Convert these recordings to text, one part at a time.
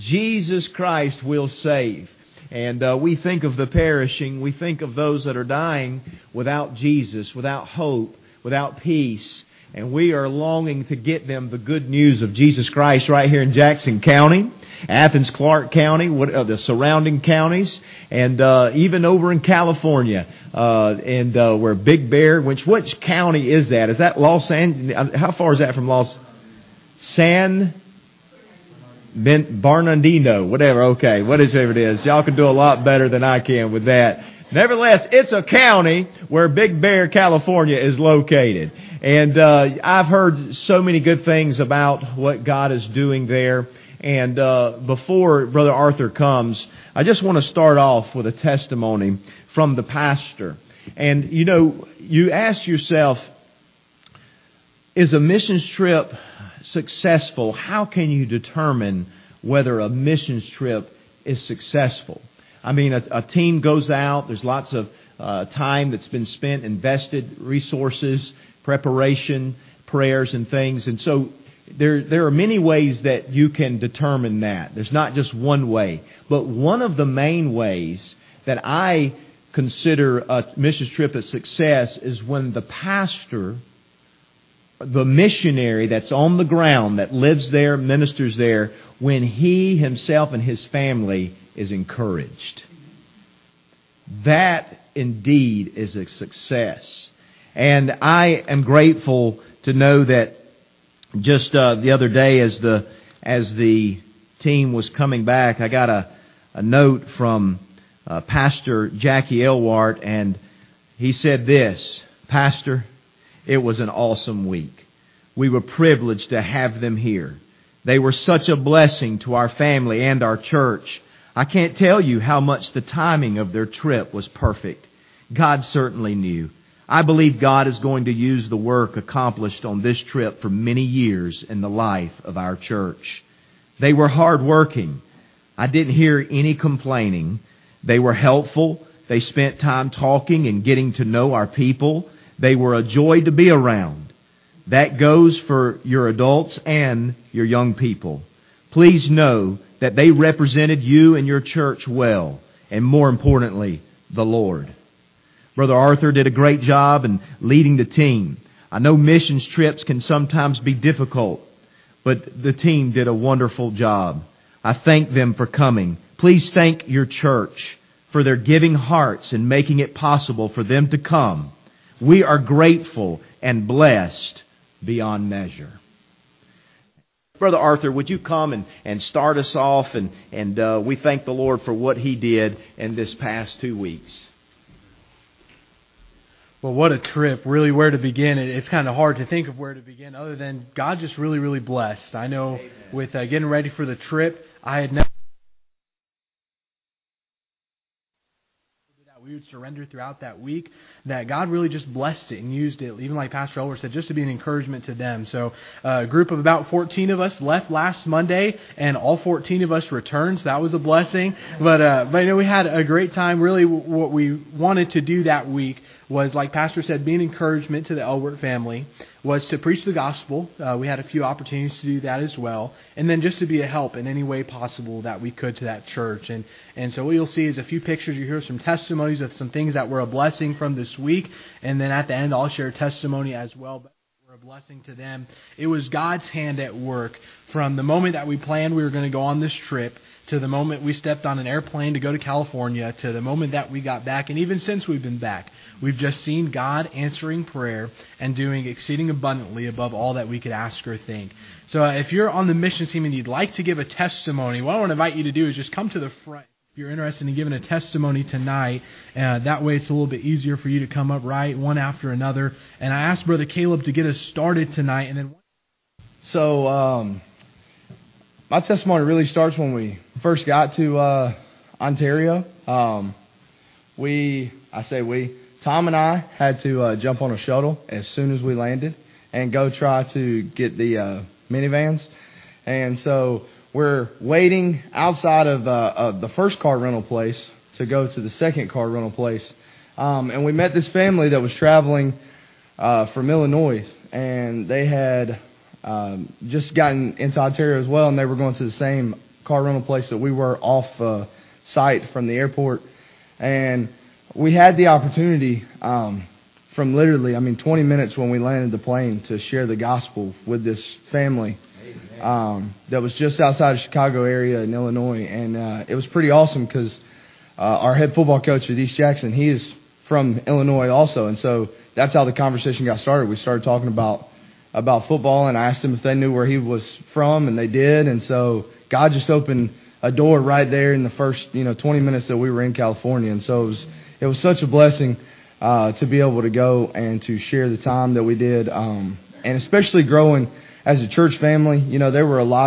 Jesus Christ will save. And we think of the perishing, we think of those that are dying without Jesus, without hope, without peace. And we are longing to get them the good news of Jesus Christ right here in Jackson County, Athens, Clarke County, the surrounding counties, and even over in California, and where Big Bear, which county is that? Is that Los Angeles? How far is that from San Bernardino, whatever, okay, whatever it is. Y'all can do a lot better than I can with that. Nevertheless, it's a county where Big Bear, California is located. And I've heard so many good things about what God is doing there. And before Brother Arthur comes, I just want to start off with a testimony from the pastor. And, you know, you ask yourself, is a missions trip successful? How can you determine whether a missions trip is successful? I mean, a team goes out, there's lots of time that's been spent, invested, resources, preparation, prayers and things. And so there are many ways that you can determine that. There's not just one way. But one of the main ways that I consider a missions trip a success is when the pastor, the missionary that's on the ground, that lives there, ministers there, when he himself and his family is encouraged. That indeed is a success. And I am grateful to know that just the other day as the team was coming back, I got a note from Pastor Jackie Elwart, and he said this: Pastor, it was an awesome week. We were privileged to have them here. They were such a blessing to our family and our church. I can't tell you how much the timing of their trip was perfect. God certainly knew. I believe God is going to use the work accomplished on this trip for many years in the life of our church. They were hardworking. I didn't hear any complaining. They were helpful. They spent time talking and getting to know our people. They were a joy to be around. That goes for your adults and your young people. Please know that they represented you and your church well, and more importantly, the Lord. Brother Arthur did a great job in leading the team. I know missions trips can sometimes be difficult, but the team did a wonderful job. I thank them for coming. Please thank your church for their giving hearts and making it possible for them to come. We are grateful and blessed beyond measure. Brother Arthur, would you come and start us off? And we thank the Lord for what He did in this past 2 weeks. Well, what a trip. Really, where to begin? It's kind of hard to think of where to begin other than God just really, really blessed. I know with getting ready for the trip, I had never... we would surrender throughout that week, that God really just blessed it and used it, even like Pastor Elwer said, just to be an encouragement to them. So a group of about 14 of us left last Monday, and all 14 of us returned, so that was a blessing. But you know, we had a great time. Really, what we wanted to do that week was, like Pastor said, be an encouragement to the Elbert family, was to preach the gospel. We had a few opportunities to do that as well. And then just to be a help in any way possible that we could to that church. And so what you'll see is a few pictures. You hear some testimonies of some things that were a blessing from this week. And then at the end, I'll share a testimony as well. But were a blessing to them. It was God's hand at work from the moment that we planned we were going to go on this trip to the moment we stepped on an airplane to go to California, to the moment that we got back, and even since we've been back, we've just seen God answering prayer and doing exceeding abundantly above all that we could ask or think. So if you're on the mission team and you'd like to give a testimony, what I want to invite you to do is just come to the front. If you're interested in giving a testimony tonight, that way it's a little bit easier for you to come up right, one after another. And I asked Brother Caleb to get us started tonight. And then, So, my testimony really starts when we first got to Ontario. Tom and I had to jump on a shuttle as soon as we landed and go try to get the minivans. And so we're waiting outside of the first car rental place to go to the second car rental place. And we met this family that was traveling from Illinois, and they had just gotten into Ontario as well, and they were going to the same car rental place that we were off site from the airport. And we had the opportunity from literally, 20 minutes when we landed the plane to share the gospel with this family that was just outside of Chicago area in Illinois. And it was pretty awesome because our head football coach at East Jackson, he is from Illinois also. And so that's how the conversation got started. We started talking about football, and I asked them if they knew where he was from, and they did. And so God just opened a door right there in the first 20 minutes that we were in California. And so it was such a blessing to be able to go and to share the time that we did, and especially growing as a church family. There were a lot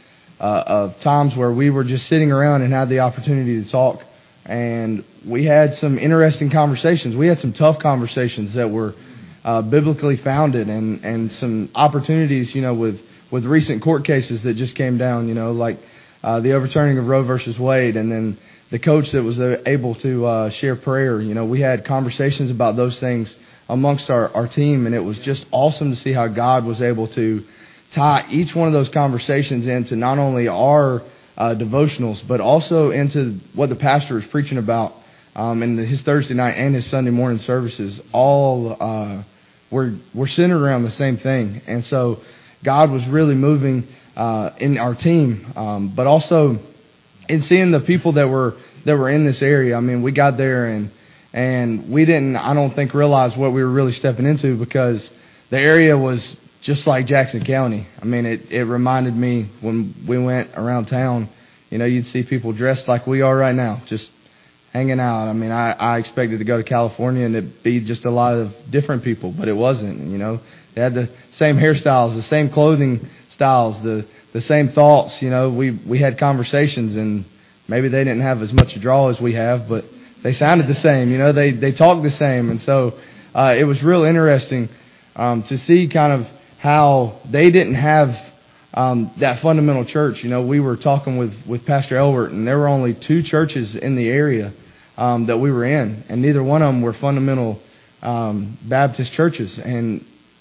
of times where we were just sitting around and had the opportunity to talk, and we had some interesting conversations. We had some tough conversations that were biblically founded, and some opportunities, with recent court cases that just came down, like the overturning of Roe versus Wade, and then the coach that was able to share prayer. We had conversations about those things amongst our team, and it was just awesome to see how God was able to tie each one of those conversations into not only our devotionals, but also into what the pastor was preaching about in his Thursday night and his Sunday morning services. All we're centered around the same thing, and so God was really moving in our team, but also in seeing the people that were in this area. We got there and we didn't, I don't think, realize what we were really stepping into, because the area was just like Jackson County. It reminded me when we went around town, you'd see people dressed like we are right now, just hanging out. I expected to go to California and it'd be just a lot of different people, but it wasn't. They had the same hairstyles, the same clothing styles, the same thoughts. We had conversations, and maybe they didn't have as much to draw as we have, but they sounded the same. They talked the same, and so it was real interesting to see kind of how they didn't have that fundamental church. We were talking with Pastor Elbert, and there were only 2 churches in the area that we were in, and neither one of them were fundamental Baptist churches, and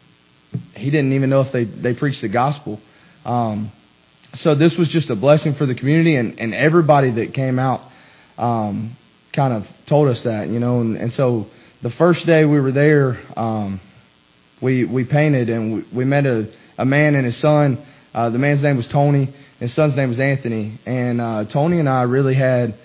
he didn't even know if they preached the gospel. So this was just a blessing for the community, and everybody that came out kind of told us that, and so the first day we were there, we painted, and we met a man and his son. The man's name was Tony, his son's name was Anthony, and Tony and I really had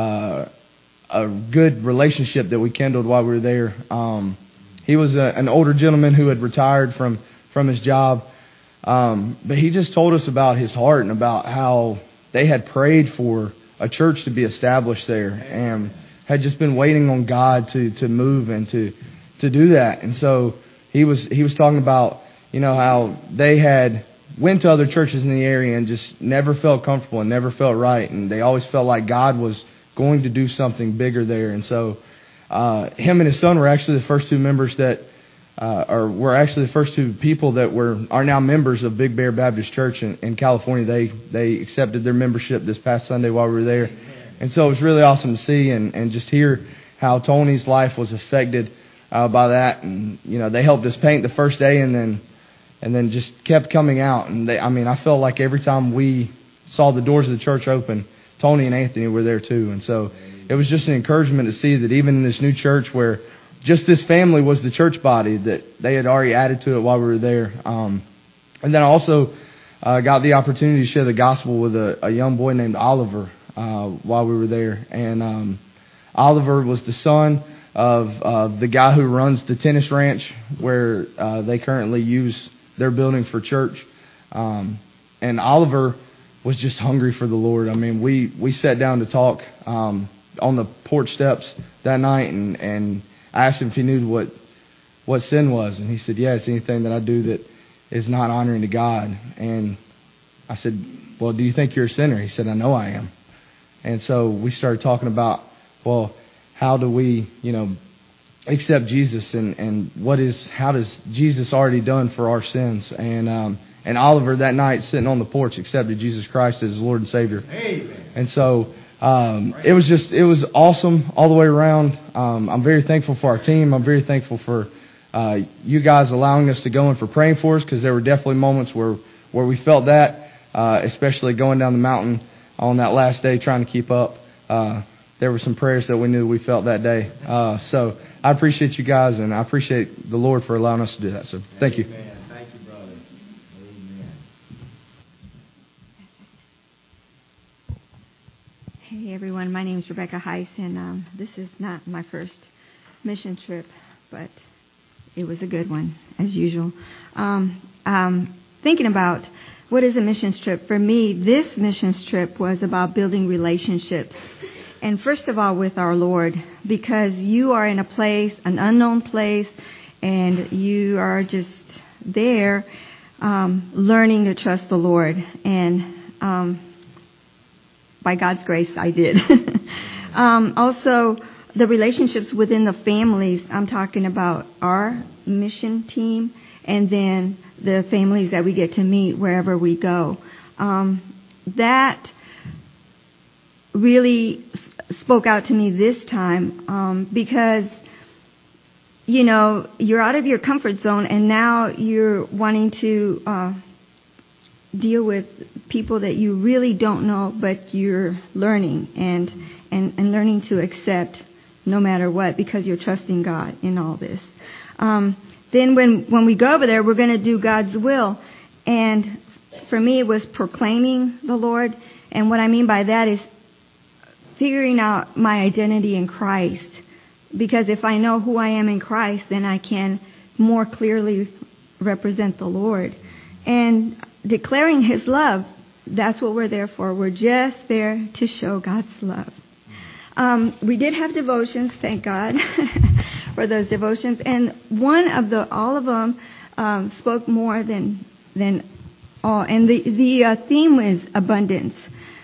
a good relationship that we kindled while we were there. He was an older gentleman who had retired from his job, but he just told us about his heart and about how they had prayed for a church to be established there, and had just been waiting on God to move and to do that. And so he was talking about how they had went to other churches in the area and just never felt comfortable and never felt right, and they always felt like God was going to do something bigger there. And so him and his son were actually the first 2 members that were actually the first 2 people that are now members of Big Bear Baptist Church in California. They accepted their membership this past Sunday while we were there. And so it was really awesome to see and just hear how Tony's life was affected by that. And they helped us paint the first day, and then just kept coming out. And I felt like every time we saw the doors of the church open, Tony and Anthony were there too. And so it was just an encouragement to see that even in this new church, where just this family was the church body, that they had already added to it while we were there. And then I also got the opportunity to share the gospel with a young boy named Oliver while we were there. And Oliver was the son of the guy who runs the tennis ranch where they currently use their building for church. And Oliver was just hungry for the Lord. We sat down to talk on the porch steps that night, and I asked him if he knew what sin was, and he said, "Yeah, it's anything that I do that is not honoring to God." And I said, "Well, do you think you're a sinner?" He said, "I know I am." And so we started talking about, well, how do we, accept Jesus, and how does Jesus already done for our sins? And Oliver that night sitting on the porch accepted Jesus Christ as his Lord and Savior. Amen. And so it was awesome all the way around. I'm very thankful for our team. I'm very thankful for you guys allowing us to go in for praying for us, because there were definitely moments where we felt that, especially going down the mountain on that last day trying to keep up. There were some prayers that we knew we felt that day. So I appreciate you guys, and I appreciate the Lord for allowing us to do that. So thank you. Amen. Thank you, brother. Amen. Hey everyone, my name is Rebecca Heiss, and this is not my first mission trip, but it was a good one, as usual. Thinking about what is a missions trip, for me, this missions trip was about building relationships. And first of all, with our Lord, because you are in a place, an unknown place, and you are just there learning to trust the Lord. And by God's grace, I did. Also, the relationships within the families, I'm talking about our mission team and then the families that we get to meet wherever we go. That really spoke out to me this time because, you know, you're out of your comfort zone and now you're wanting to deal with people that you really don't know, but you're learning and learning to accept no matter what, because you're trusting God in all this. Then when we go over there, we're going to do God's will. And for me, it was proclaiming the Lord. And what I mean by that is figuring out my identity in Christ. Because if I know who I am in Christ, then I can more clearly represent the Lord. And declaring His love, that's what we're there for. We're just there to show God's love. We did have devotions, thank God for those devotions, and all of them spoke more than all. And the theme was abundance.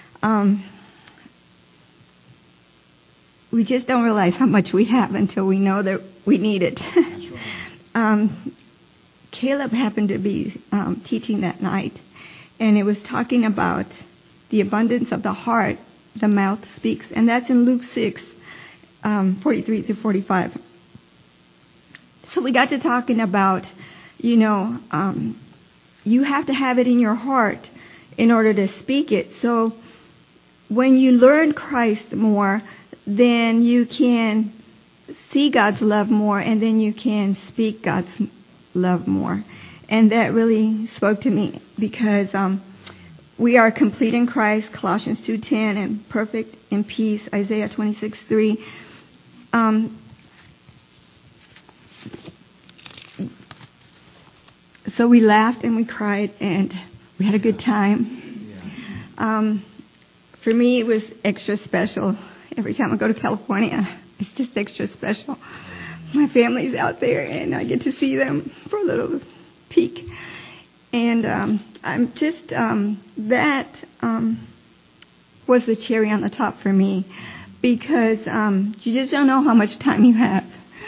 We just don't realize how much we have until we know that we need it. Caleb happened to be teaching that night, and it was talking about the abundance of the heart. The mouth speaks, and that's in Luke 6, 43 to 45. So we got to talking about, you have to have it in your heart in order to speak it. So when you learn Christ more, then you can see God's love more, and then you can speak God's love more. And that really spoke to me because we are complete in Christ, Colossians 2:10, and perfect in peace, Isaiah 26:3. So we laughed and we cried and we had a good time. For me, it was extra special. Every time I go to California, it's just extra special. My family's out there and I get to see them for a little peek. And I'm just, that was the cherry on the top for me, because you just don't know how much time you have.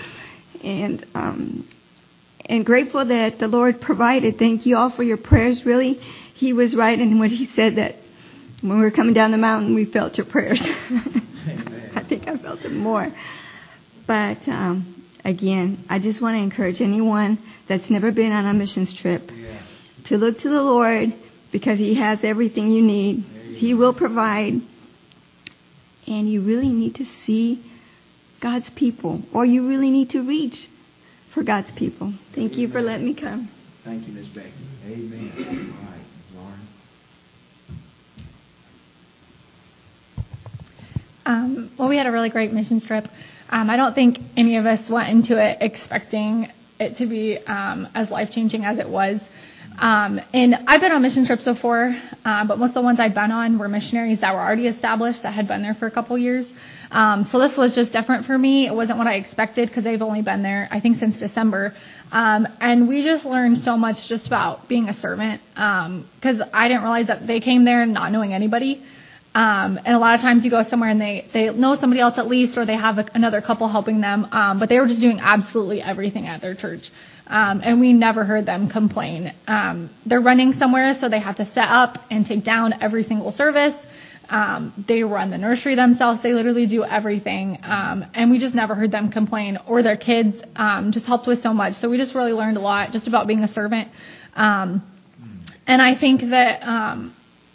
And grateful that the Lord provided. Thank you all for your prayers, really. He was right in what He said, that when we were coming down the mountain, we felt your prayers. I think I felt them more. But again, I just want to encourage anyone that's never been on a missions trip to look to the Lord, because He has everything you need. He will provide. And you really need to see God's people, or you really need to reach for God's people. Thank you for letting me come. Thank you, Miss Becky. Amen. All right, Lauren. Well, we had a really great missions trip. I don't think any of us went into it expecting it to be as life-changing as it was. And I've been on mission trips before, but most of the ones I've been on were missionaries that were already established, that had been there for a couple years. So this was just different for me. It wasn't what I expected, because they've only been there, I think, since December. And we just learned so much just about being a servant, because I didn't realize that they came there not knowing anybody. And a lot of times you go somewhere and they know somebody else at least, or they have another couple helping them, but they were just doing absolutely everything at their church. And we never heard them complain. They're running somewhere, so they have to set up and take down every single service. They run the nursery themselves. They literally do everything. And we just never heard them complain, or their kids just helped with so much. So we just really learned a lot just about being a servant. And I think that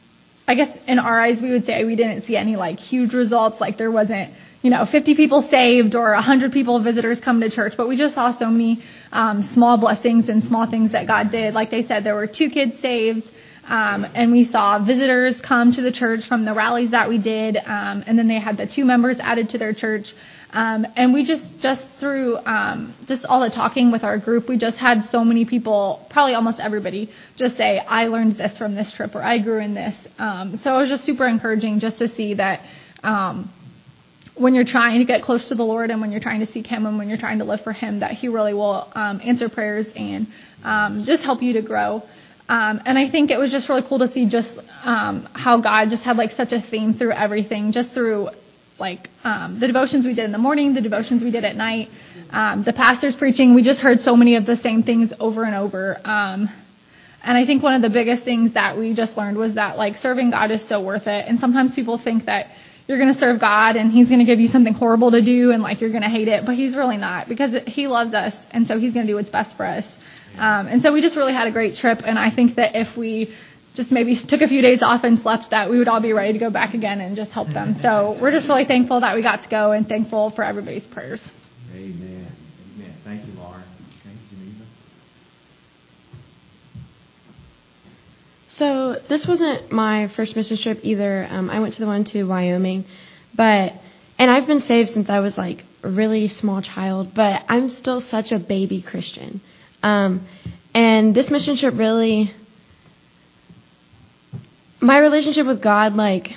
I guess in our eyes, we would say we didn't see any like huge results. Like there wasn't, 50 people saved or 100 people visitors come to church, but we just saw so many small blessings and small things that God did. Like they said, there were 2 kids saved, and we saw visitors come to the church from the rallies that we did, and then they had the 2 members added to their church. And we just through just all the talking with our group, we just had so many people, probably almost everybody, just say, I learned this from this trip, or I grew in this. So it was just super encouraging just to see that when you're trying to get close to the Lord and when you're trying to seek Him and when you're trying to live for Him, that He really will answer prayers and just help you to grow. And I think it was just really cool to see just how God just had like such a theme through everything, just through like the devotions we did in the morning, the devotions we did at night, the pastors preaching. We just heard so many of the same things over and over. And I think one of the biggest things that we just learned was that like serving God is so worth it. And sometimes people think that you're going to serve God and He's going to give you something horrible to do and like you're going to hate it, but He's really not, because He loves us, and so He's going to do what's best for us. And so we just really had a great trip, and I think that if we just maybe took a few days off and slept, that we would all be ready to go back again and just help them. So we're just really thankful that we got to go and thankful for everybody's prayers. Amen. Amen. Thank you, Lauren. Thank you, Geneva. So this wasn't my first mission trip either. I went to the one to Wyoming, and I've been saved since I was like a really small child, but I'm still such a baby Christian. And this mission trip really, my relationship with God, like,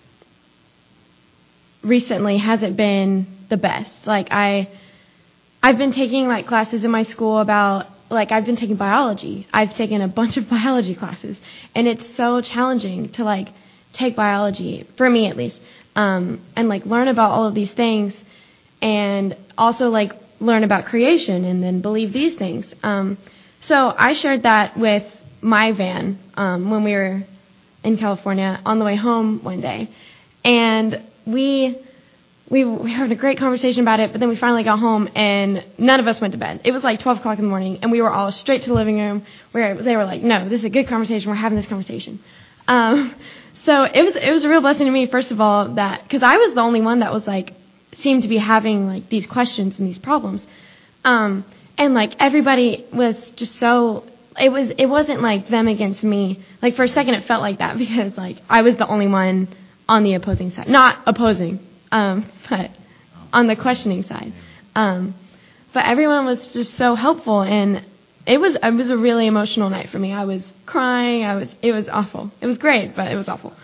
recently hasn't been the best. Like, I've been taking, like, classes in my school about, like, I've been taking biology. I've taken a bunch of biology classes, and it's so challenging to, like, take biology, for me at least, and, like, learn about all of these things, and also, like, learn about creation and then believe these things. So I shared that with my van when we were in California on the way home one day, and we had a great conversation about it, but then we finally got home and none of us went to bed. It was like 12 o'clock in the morning, and we were all straight to the living room where they were like, no, this is a good conversation, we're having this conversation. So it was a real blessing to me, first of all, that because I was the only one that was like seemed to be having like these questions and these problems, and like everybody was just so it wasn't like them against me. Like for a second it felt like that, because like I was the only one on the opposing side, not opposing, but on the questioning side. But everyone was just so helpful, and it was a really emotional night for me. I was crying. It was awful. It was great, but it was awful.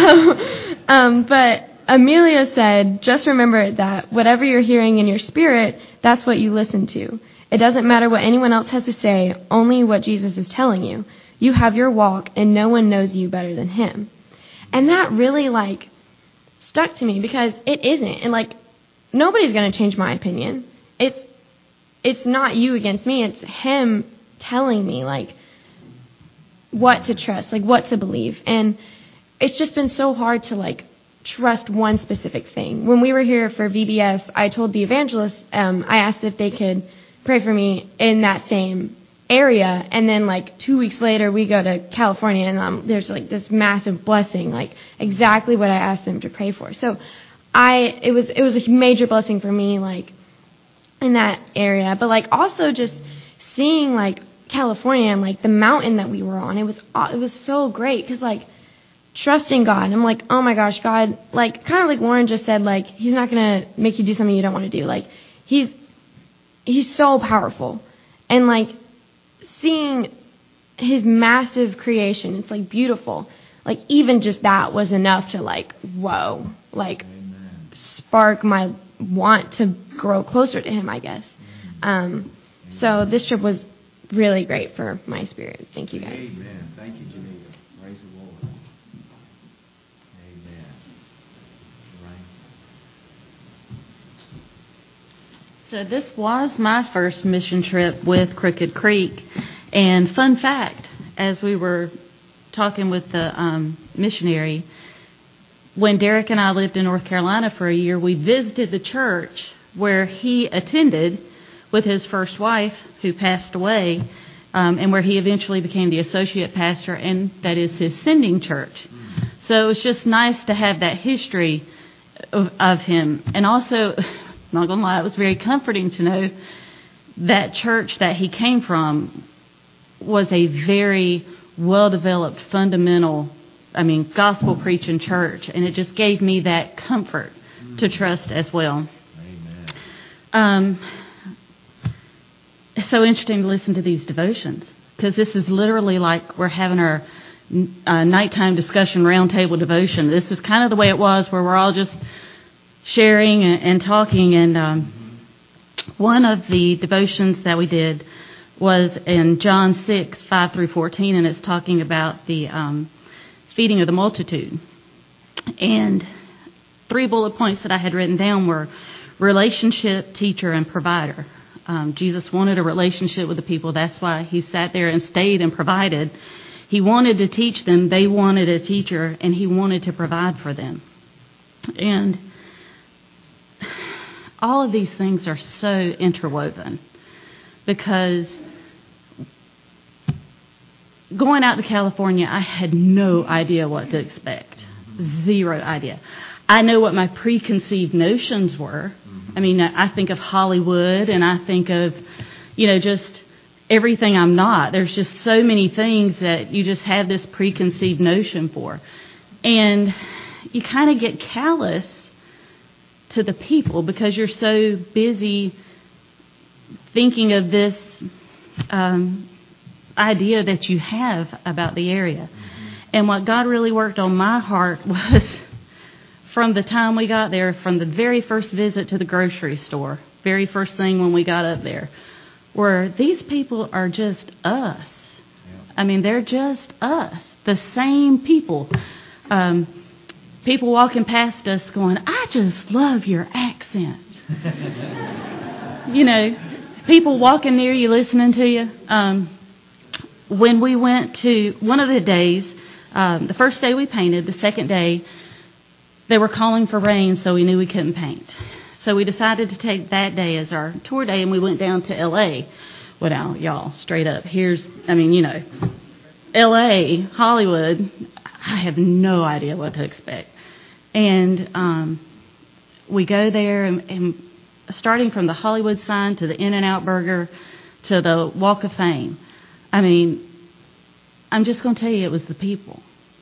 But Amelia said, just remember that whatever you're hearing in your spirit, that's what you listen to. It doesn't matter what anyone else has to say, only what Jesus is telling you. You have your walk, and no one knows you better than Him. And that really, like, stuck to me, because it isn't. And, like, nobody's going to change my opinion. It's not you against me. It's Him telling me, like, what to trust, like, what to believe. And it's just been so hard to, like, trust one specific thing. When we were here for VBS, I told the evangelist, I asked if they could pray for me in that same area, and then like 2 weeks later we go to California, and there's like this massive blessing, like exactly what I asked them to pray for. So it was a major blessing for me, like in that area, but like also just seeing like California and like the mountain that we were on, it was so great, because like trusting God, I'm like, oh my gosh, God, like kind of like Warren just said, like He's not gonna make you do something you don't want to do. Like He's so powerful, and like seeing His massive creation, it's like beautiful. Like even just that was enough to like, whoa, like Amen. Spark my want to grow closer to Him, I guess. So this trip was really great for my spirit. Thank you, guys. Amen. Thank you, Geneva. Praise the Lord. Amen. Right. So this was my first mission trip with Crooked Creek. And fun fact, as we were talking with the missionary, when Derek and I lived in North Carolina for a year, we visited the church where he attended with his first wife, who passed away, and where he eventually became the associate pastor, and that is his sending church. So it was just nice to have that history of him. And also, not going to lie, it was very comforting to know that church that he came from was a very well-developed, fundamental, gospel preaching church. And it just gave me that comfort to trust as well. It's so interesting to listen to these devotions, because this is literally like we're having our nighttime discussion roundtable devotion. This is kind of the way it was, where we're all just sharing and talking. And one of the devotions that we did was in John 6, 5 through 14, and it's talking about the feeding of the multitude. And 3 bullet points that I had written down were relationship, teacher, and provider. Jesus wanted a relationship with the people. That's why he sat there and stayed and provided. He wanted to teach them. They wanted a teacher, and he wanted to provide for them. And all of these things are so interwoven, because going out to California, I had no idea what to expect. Zero idea. I know what my preconceived notions were. I think of Hollywood, and I think of, just everything I'm not. There's just so many things that you just have this preconceived notion for. And you kind of get callous to the people because you're so busy thinking of this idea that you have about the area. And what God really worked on my heart was, from the time we got there, from the very first visit to the grocery store, very first thing when we got up there, where these people are just us. They're just us, the same people. People walking past us going, I just love your accent. People walking near you, listening to you. When we went to one of the days, the first day we painted, the second day, they were calling for rain, so we knew we couldn't paint. So we decided to take that day as our tour day, and we went down to L.A. Well, now, y'all, straight up, L.A., Hollywood, I have no idea what to expect. And we go there, and starting from the Hollywood sign to the In-N-Out Burger to the Walk of Fame, I'm just going to tell you, it was the people.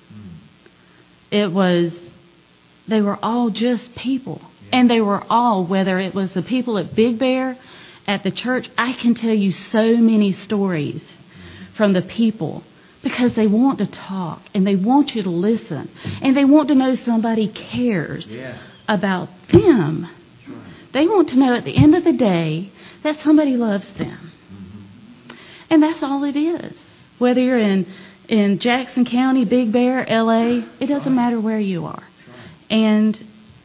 They were all just people. And they were all, whether it was the people at Big Bear, at the church, I can tell you so many stories from the people, because they want to talk and they want you to listen and they want to know somebody cares about them. They want to know at the end of the day that somebody loves them. And that's all it is. Whether you're in Jackson County, Big Bear, L.A., it doesn't matter where you are. And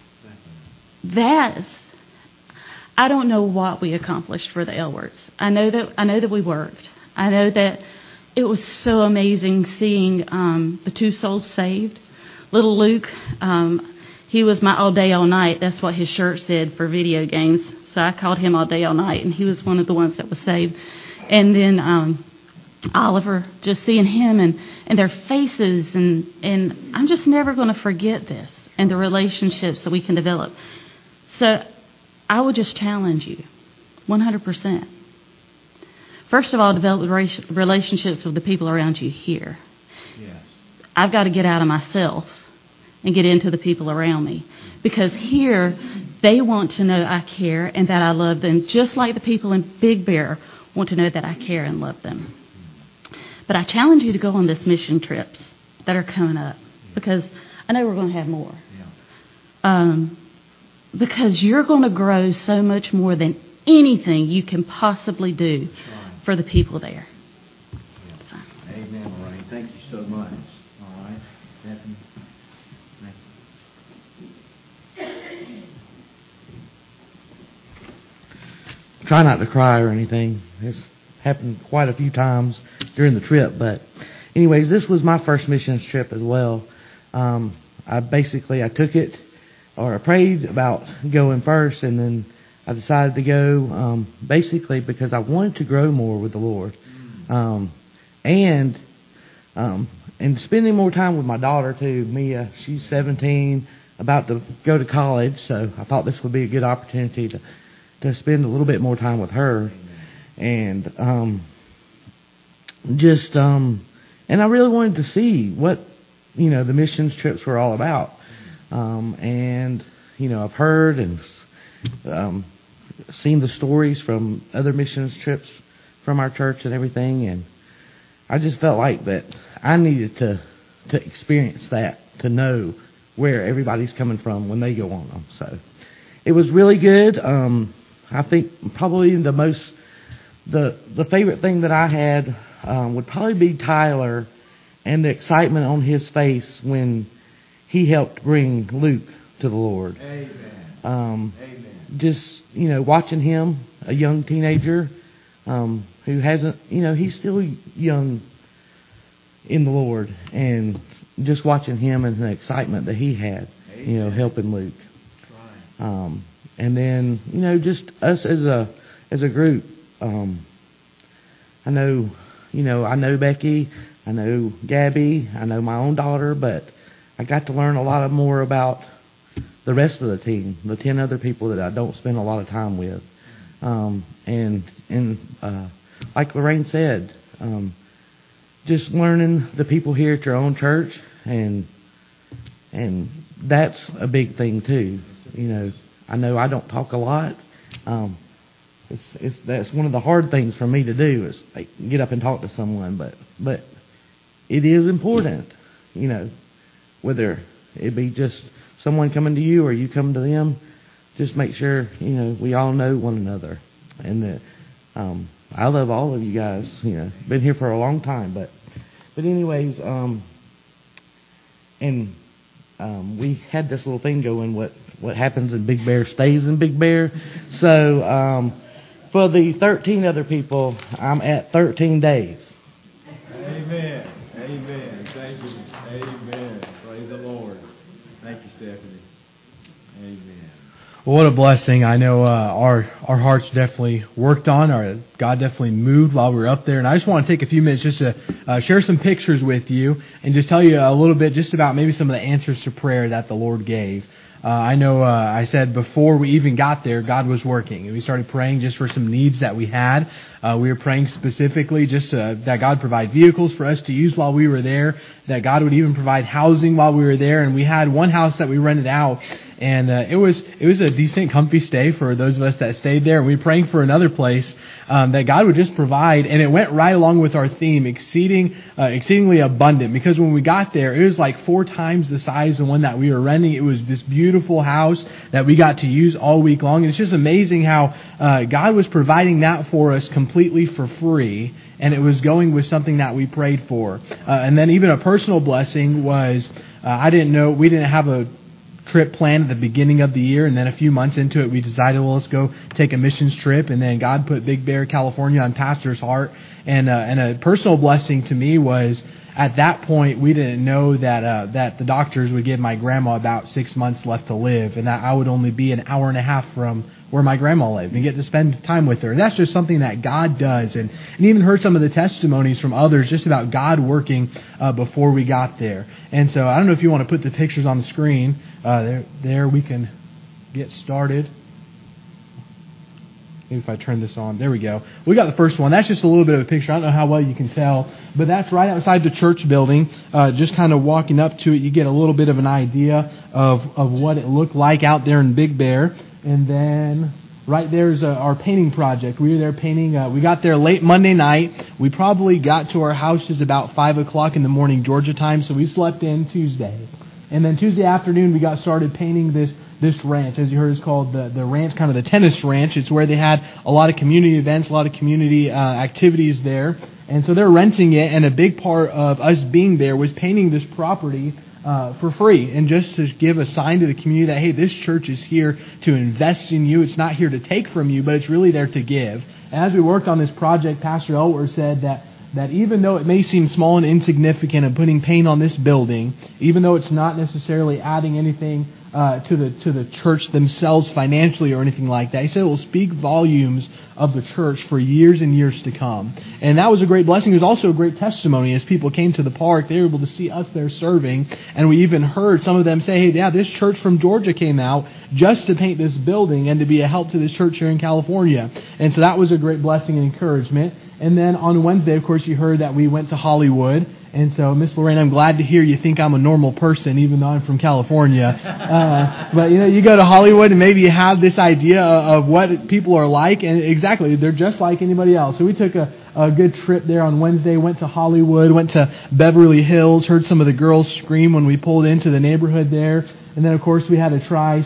I don't know what we accomplished for the Elwards. I know that we worked. I know that it was so amazing seeing the 2 souls saved. Little Luke, he was my all day, all night. That's what his shirt said for video games. So I called him all day, all night, and he was one of the ones that was saved. And then Oliver, just seeing him and their faces, and I'm just never going to forget this and the relationships that we can develop. So I would just challenge you 100%. First of all, develop relationships with the people around you here. Yes. I've got to get out of myself and get into the people around me, because here they want to know I care and that I love them, just like the people in Big Bear want to know that I care and love them. But I challenge you to go on this mission trips that are coming up, because I know we're going to have more. Because you're going to grow so much more than anything you can possibly do for the people there. So. Amen, Lorraine. Thank you so much. All right. Try not to cry or anything. It's happened quite a few times during the trip. But anyways, this was my first missions trip as well. I took it, or I prayed about going first, and then I decided to go basically because I wanted to grow more with the Lord. And and spending more time with my daughter too, Mia. She's 17, about to go to college, so I thought this would be a good opportunity to spend a little bit more time with her, and and I really wanted to see what the missions trips were all about, and I've heard and seen the stories from other missions trips from our church and everything, and I just felt like that I needed to experience that, to know where everybody's coming from when they go on them. So it was really good. I think probably the favorite thing that I had would probably be Tyler and the excitement on his face when he helped bring Luke to the Lord. Amen. Amen. Just watching him, a young teenager who hasn't, he's still young in the Lord, and just watching him and the excitement that he had, helping Luke. Right. And then, just us as a group. I know Becky, I know Gabby, I know my own daughter, but I got to learn a lot more about the rest of the team, the 10 other people that I don't spend a lot of time with. And like Lorraine said, just learning the people here at your own church, and that's a big thing too. I know I don't talk a lot. That's one of the hard things for me to do, is like get up and talk to someone, but it is important, whether it be just someone coming to you or you come to them. Just make sure we all know one another, and that I love all of you guys. Been here for a long time, but anyways, we had this little thing going. What happens in Big Bear stays in Big Bear. So for the 13 other people, I'm at 13 days. Amen. Amen. Thank you. Amen. Praise the Lord. Thank you, Stephanie. Amen. Well, what a blessing. I know our hearts definitely worked on. God definitely moved while we were up there. And I just want to take a few minutes just to share some pictures with you and just tell you a little bit just about maybe some of the answers to prayer that the Lord gave. I know I said before we even got there, God was working. And we started praying just for some needs that we had. We were praying specifically just that God provide vehicles for us to use while we were there, that God would even provide housing while we were there. And we had one house that we rented out, and it was a decent, comfy stay for those of us that stayed there. And we were praying for another place that God would just provide, and it went right along with our theme, exceedingly abundant. Because when we got there, it was like 4 times the size of the one that we were renting. It was this beautiful house that we got to use all week long. And it's just amazing how God was providing that for us completely for free, and it was going with something that we prayed for. And then even a personal blessing was, we didn't have a trip planned at the beginning of the year, and then a few months into it, we decided, well, let's go take a missions trip. And then God put Big Bear, California on Pastor's heart. And a personal blessing to me was, at that point, we didn't know that the doctors would give my grandma about 6 months left to live, and that I would only be an hour and a half from where my grandma lived and get to spend time with her. And that's just something that God does. And even heard some of the testimonies from others just about God working before we got there. And so I don't know if you want to put the pictures on the screen. There we can get started. Maybe if I turn this on. There we go. We got the first one. That's just a little bit of a picture. I don't know how well you can tell, but that's right outside the church building. Just kind of walking up to it, you get a little bit of an idea of what it looked like out there in Big Bear. And then right there's our painting project. We were there painting. We got there late Monday night. We probably got to our houses about 5 o'clock in the morning, Georgia time, so we slept in Tuesday. And then Tuesday afternoon, we got started painting this ranch. As you heard, it's called the ranch, kind of the tennis ranch. It's where they had a lot of community events, a lot of community activities there. And so they're renting it, and a big part of us being there was painting this property for free, and just to give a sign to the community that, hey, this church is here to invest in you. It's not here to take from you, but it's really there to give. And as we worked on this project, Pastor Elwer said that even though it may seem small and insignificant of putting paint on this building, even though it's not necessarily adding anything to the church themselves financially or anything like that. He said it will speak volumes of the church for years and years to come. And that was a great blessing. It was also a great testimony as people came to the park. They were able to see us there serving, and we even heard some of them say, hey, yeah, this church from Georgia came out just to paint this building and to be a help to this church here in California. And so that was a great blessing and encouragement. And then on Wednesday, of course, you heard that we went to Hollywood. And so, Miss Lorraine, I'm glad to hear you think I'm a normal person, even though I'm from California. But, you go to Hollywood and maybe you have this idea of what people are like. And exactly, they're just like anybody else. So we took a good trip there on Wednesday, went to Hollywood, went to Beverly Hills, heard some of the girls scream when we pulled into the neighborhood there. And then, of course, we had to try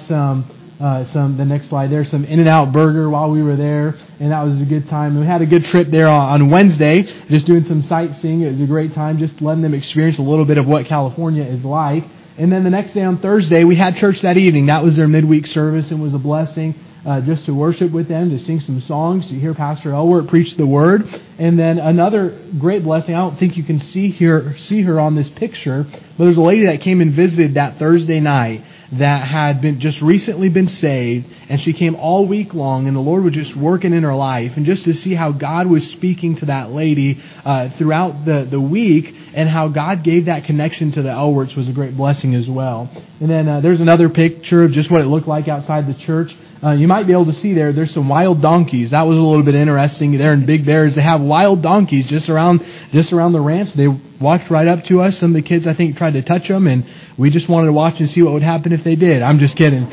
the next slide there, some In-N-Out Burger while we were there, and that was a good time. We had a good trip there on Wednesday, just doing some sightseeing. It was a great time, just letting them experience a little bit of what California is like. And then the next day on Thursday, we had church that evening. That was their midweek service, and was a blessing just to worship with them, to sing some songs, to hear Pastor Elwert preach the Word. And then another great blessing, I don't think you can see her on this picture, but there's a lady that came and visited that Thursday night that had just recently been saved, and she came all week long, and the Lord was just working in her life. And just to see how God was speaking to that lady throughout the week, and how God gave that connection to the Elwerts was a great blessing as well. And then there's another picture of just what it looked like outside the church. You might be able to see there's some wild donkeys. That was a little bit interesting. There in Big Bear is they have wild donkeys just around the ranch. They walked right up to us. Some of the kids, I think, tried to touch them, and we just wanted to watch and see what would happen if they did. I'm just kidding.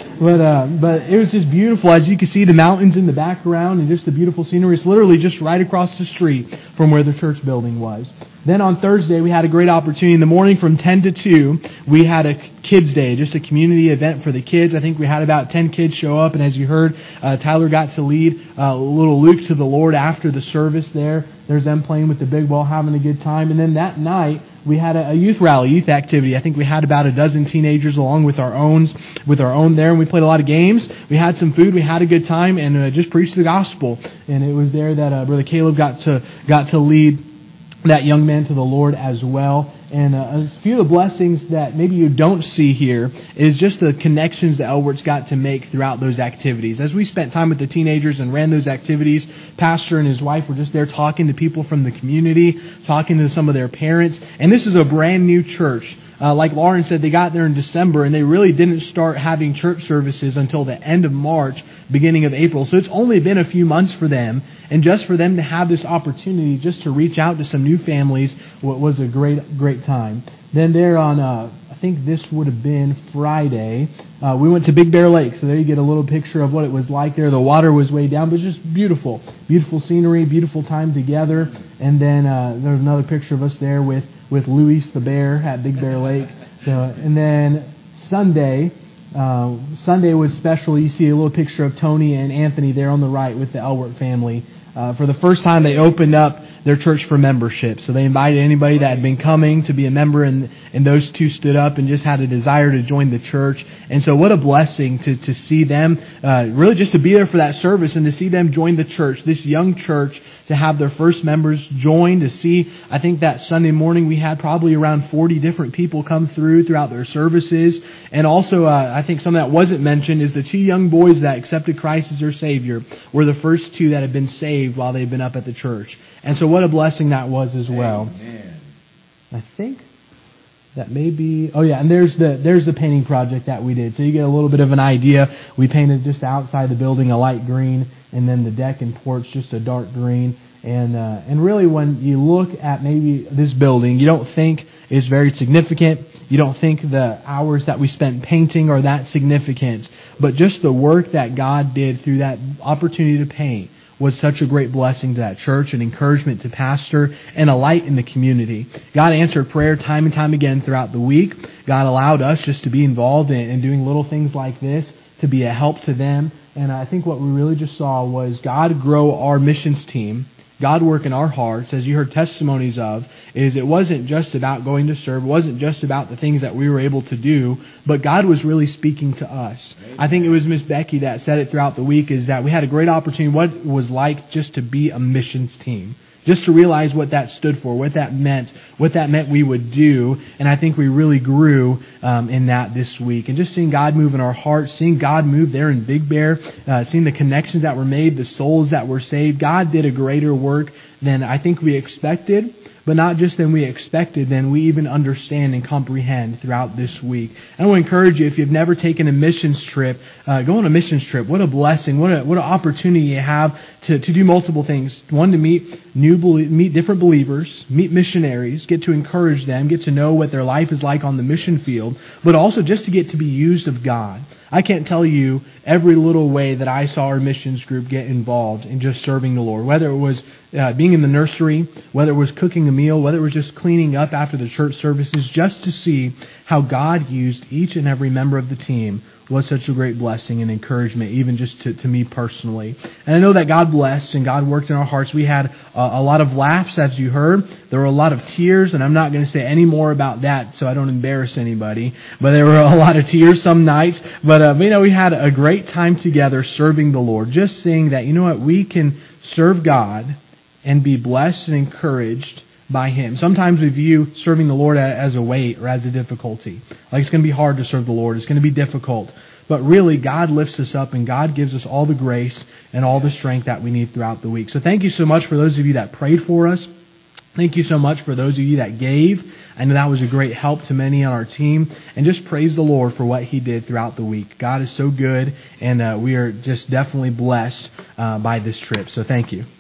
But it was just beautiful. As you can see, the mountains in the background and just the beautiful scenery. It's literally just right across the street from where the church building was. Then on Thursday, we had a great opportunity. In the morning from 10 to 2, we had a kids' day, just a community event for the kids. I think we had about 10 kids show up, and as you heard, Tyler got to lead little Luke to the Lord after the service there. There's them playing with the big ball, having a good time. And then that night, we had a youth rally, youth activity. I think we had about a dozen teenagers along with our own there, and we played a lot of games. We had some food, we had a good time, and just preached the gospel. And it was there that Brother Caleb got to lead that young man to the Lord as well. And a few of the blessings that maybe you don't see here is just the connections that Elwerts got to make throughout those activities. As we spent time with the teenagers and ran those activities, Pastor and his wife were just there talking to people from the community, talking to some of their parents. And this is a brand new church. Like Lauren said, they got there in December, and they really didn't start having church services until the end of March, beginning of April. So it's only been a few months for them, and just for them to have this opportunity just to reach out to some new families was a great time. Then there on, I think this would have been Friday, we went to Big Bear Lake. So there you get a little picture of what it was like there. The water was way down, but it was just beautiful. Beautiful scenery, beautiful time together. And then there's another picture of us there with Luis the bear at Big Bear Lake. And then Sunday was special. You see a little picture of Tony and Anthony there on the right with the Elwert family. For the first time, they opened up their church for membership. So they invited anybody that had been coming to be a member, and those two stood up and just had a desire to join the church. And so what a blessing to see them, really just to be there for that service and to see them join the church, this young church, to have their first members join, to see, I think that Sunday morning we had probably around 40 different people come throughout their services. And also, I think something that wasn't mentioned is the two young boys that accepted Christ as their Savior were the first two that had been saved while they've been up at the church. And so what a blessing that was as well. Amen. I think that may be... Oh yeah, and there's the painting project that we did. So you get a little bit of an idea. We painted just outside the building a light green, and then the deck and porch just a dark green. And really when you look at maybe this building, you don't think it's very significant. You don't think the hours that we spent painting are that significant. But just the work that God did through that opportunity to paint was such a great blessing to that church, an encouragement to pastor, and a light in the community. God answered prayer time and time again throughout the week. God allowed us just to be involved in doing little things like this, to be a help to them. And I think what we really just saw was God grow our missions team, God work in our hearts, as you heard testimonies of, is it wasn't just about going to serve, it wasn't just about the things that we were able to do, but God was really speaking to us. Amen. I think it was Miss Becky that said it throughout the week, is that we had a great opportunity, what it was like just to be a missions team. just to realize what that stood for, what that meant we would do. And I think we really grew in that this week. And just seeing God move in our hearts, seeing God move there in Big Bear, seeing the connections that were made, the souls that were saved. God did a greater work than I think we expected. But not just than we expected, than we even understand and comprehend throughout this week. And I want to encourage you, if you've never taken a missions trip, go on a missions trip. What a blessing. What an opportunity you have to do multiple things. One, to meet different believers, meet missionaries, get to encourage them, get to know what their life is like on the mission field, but also just to get to be used of God. I can't tell you every little way that I saw our missions group get involved in just serving the Lord, whether it was being in the nursery, whether it was cooking a meal, whether it was just cleaning up after the church services, just to see how God used each and every member of the team was such a great blessing and encouragement, even just to me personally. And I know that God blessed and God worked in our hearts. We had a lot of laughs, as you heard. There were a lot of tears, and I'm not going to say any more about that so I don't embarrass anybody. But there were a lot of tears some nights. But, we had a great time together serving the Lord, just seeing that, we can serve God and be blessed and encouraged by Him. Sometimes we view serving the Lord as a weight or as a difficulty. Like it's going to be hard to serve the Lord. It's going to be difficult. But really, God lifts us up and God gives us all the grace and all the strength that we need throughout the week. So thank you so much for those of you that prayed for us. Thank you so much for those of you that gave. I know that was a great help to many on our team. And just praise the Lord for what He did throughout the week. God is so good, and we are just definitely blessed by this trip. So thank you.